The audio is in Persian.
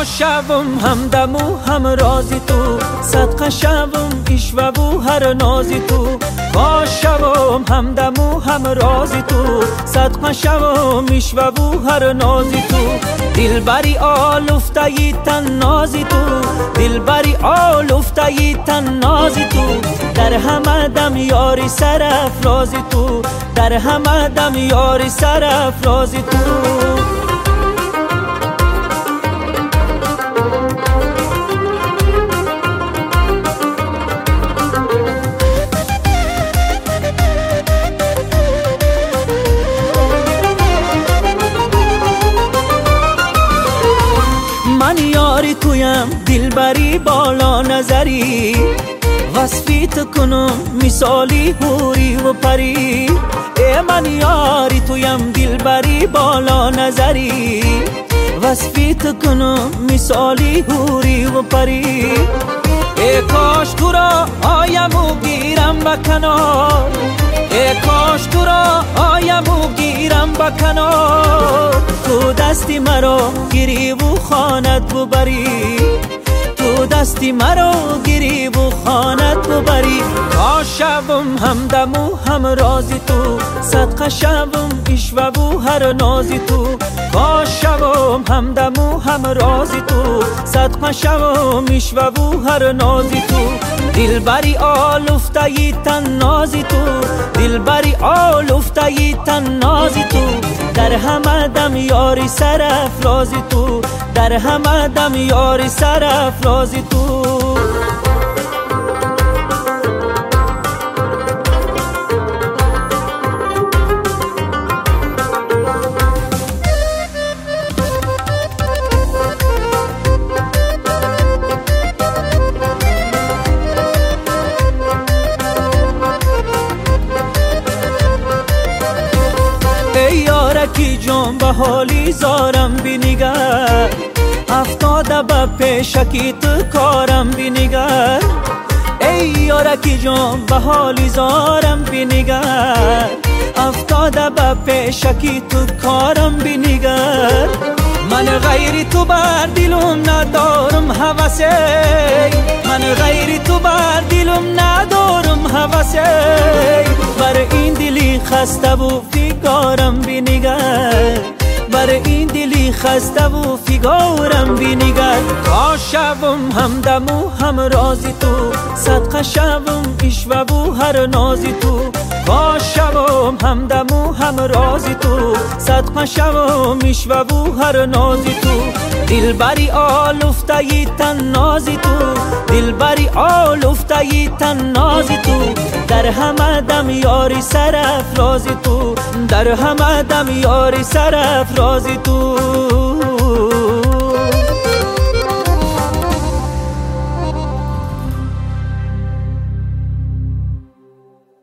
شوم همدم و هم رازی تو، صدقه شوم ایشو هر نازی تو. شوم همدم و هم رازی تو، صدقه شوم ایشو هر نازی تو. دلبری آلفته تن نازی تو، دلبری آلفته تن نازی تو. در همه دم یاری سرافرازی تو، در همه دم یاری سرافرازی تو. من یاری تویم دلبری بالا نظری، وصفیت کنم مثالی حوری و پری. من یاری تویم دلبری بالا نظری، وصفیت کنم مثالی حوری و پری. کاش تو را آیم و گیرم به کنار، کاش تو را آیم و گیرم به کنار. تو دستی مرا گیری و خانت ببری، تو دستی مرا گیری و خانت ببری. شوم همدم و هم رازی تو، صدقه شوم ایشو هر نازی تو. شوم همدم و هم رازی تو، صدقه شوم ایشو هر نازی تو. دلبری آلفته تن نازی تو، دلبری آلفته تن نازی تو. در همه دم یاری سرافرازی تو، در همه دم یاری سرافرازی تو. یارکی جان به حالی زارم بینیگر، افتاده به پیشکی تو کارم بینیگر. ای یارکی جان به حالی زارم بینیگر، افتاده به پیشکی تو کارم بینیگر. من غیری تو بر دلم ندارم هوسه، من غیری تو بر دلم ندارم هوسه. بر این دلی خسته و فیگارم بینیگر، بر این دلی خسته و فیگارم بینیگر. شوم همدم و هم رازی تو، صدقه شوم ایشو هر نازی تو. شوم همدم و هم رازی تو، صدقه شوم ایشو هر نازی تو. دلبری آلفته تن نازی تو، دلبری آلفته تن نازی تو. در همه دم یاری سرافرازی تو، در همه دم یاری سرافرازی تو.